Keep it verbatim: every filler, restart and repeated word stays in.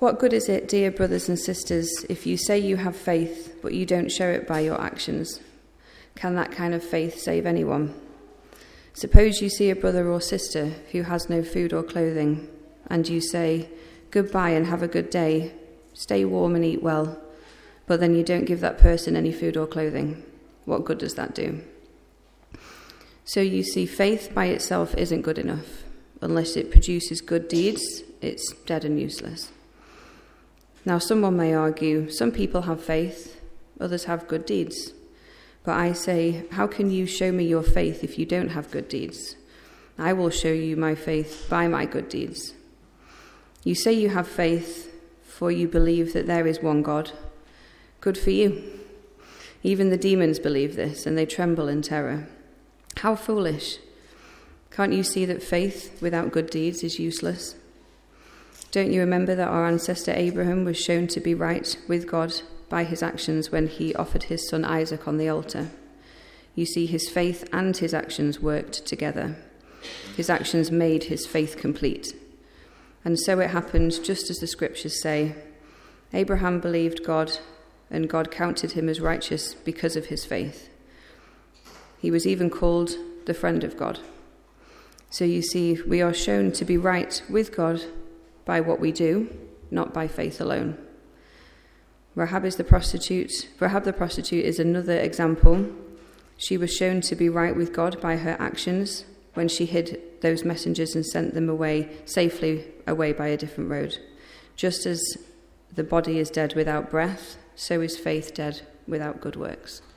What good is it, dear brothers and sisters, if you say you have faith, but you don't show it by your actions? Can that kind of faith save anyone? Suppose you see a brother or sister who has no food or clothing, and you say, "Goodbye and have a good day, stay warm and eat well," but then you don't give that person any food or clothing. What good does that do? So you see, faith by itself isn't good enough. Unless it produces good deeds, it's dead and useless. Now, someone may argue, some people have faith, others have good deeds. But I say, how can you show me your faith if you don't have good deeds? I will show you my faith by my good deeds. You say you have faith, for you believe that there is one God. Good for you. Even the demons believe this, and they tremble in terror. How foolish. Can't you see that faith without good deeds is useless? Don't you remember that our ancestor Abraham was shown to be right with God by his actions when he offered his son Isaac on the altar? You see, his faith and his actions worked together. His actions made his faith complete. And so it happened just as the scriptures say. Abraham believed God, and God counted him as righteous because of his faith. He was even called the friend of God. So you see, we are shown to be right with God by what we do, not by faith alone. Rahab is the prostitute. Rahab the prostitute is another example. She was shown to be right with God by her actions when she hid those messengers and sent them away, safely away by a different road. Just as the body is dead without breath, so is faith dead without good works.